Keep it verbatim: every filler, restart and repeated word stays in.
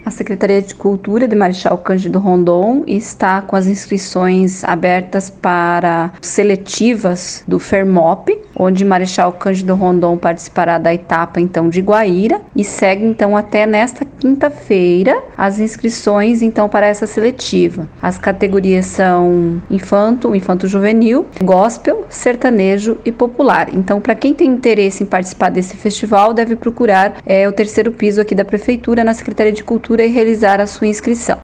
A Secretaria de Cultura de Marechal Cândido Rondon está com as inscrições abertas para seletivas do FERMOP, onde Marechal Cândido Rondon participará da etapa então de Guaíra e segue então até nesta quinta-feira as inscrições então para essa seletiva. As categorias são infanto, infanto-juvenil, gospel, sertanejo e popular. Então, para quem tem interesse em participar desse festival, deve procurar é, o terceiro piso aqui da Prefeitura, na Secretaria de Cultura, e realizar a sua inscrição.